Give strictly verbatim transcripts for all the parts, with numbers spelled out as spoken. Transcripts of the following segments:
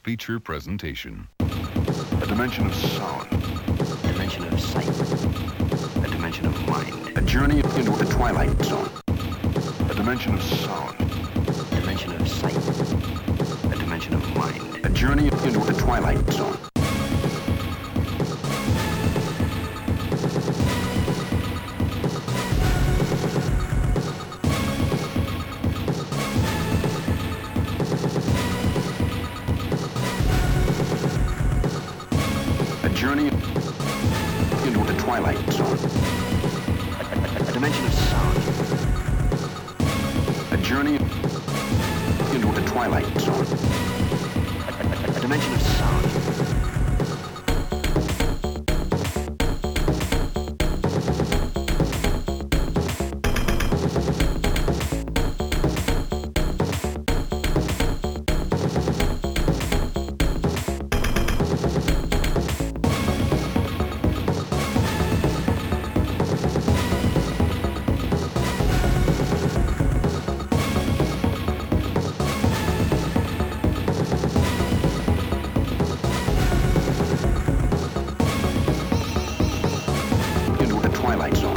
feature presentation. A dimension of sound. A dimension of sight. A dimension of mind. A journey into the twilight zone. A dimension of sound. A dimension of sight. A dimension of mind. A journey into the twilight zone. A journey into the twilight zone. A dimension of sound. A journey into the twilight zone. A dimension of sound. Into the twilight zone.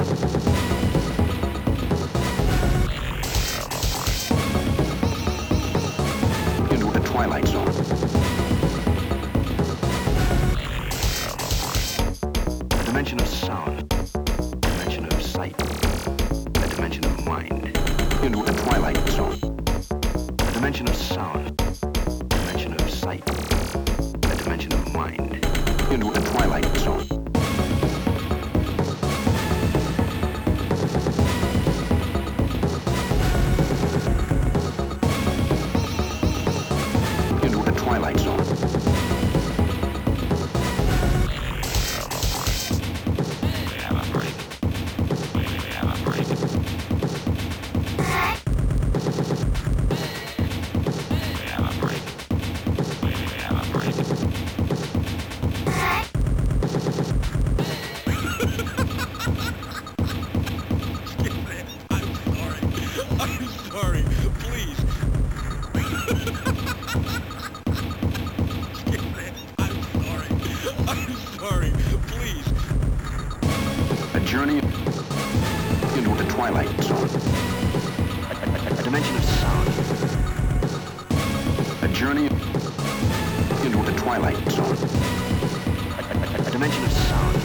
Into the twilight zone. A dimension of sound. A dimension of sight. A dimension of mind. Into the twilight zone. A dimension of sound. A dimension of sight. A dimension of mind. Into the twilight zone. Into the twilight zone. I'm sorry. Please. I'm sorry. I'm sorry. Please. A journey into the twilight zone. A dimension of sound. A journey into the twilight zone. A dimension of sound.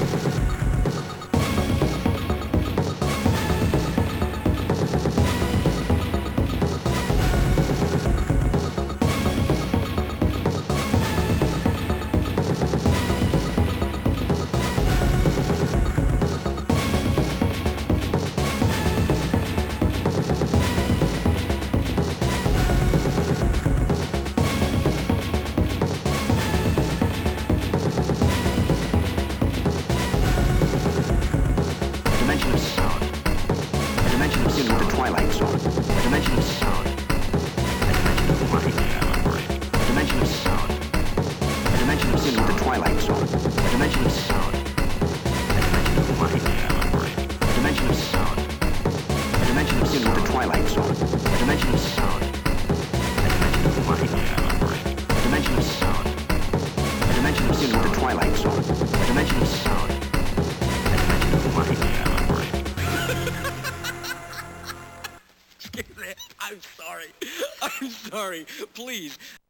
A dimension of sound. A dimension of Into the sound. twilight zone. A dimension of sound. A dimension of mind. A dimension of sound. A dimension of Into the sound. twilight zone. A dimension of sound. A dimension of mind. A dimension of sound. A dimension of Into the sound. twilight zone. A dimension of sound. A dimension of mind. A dimension of sound. A dimension of Into the sound. twilight zone. A dimension of sound. A dimension of mind. I'm sorry. I'm sorry. Please.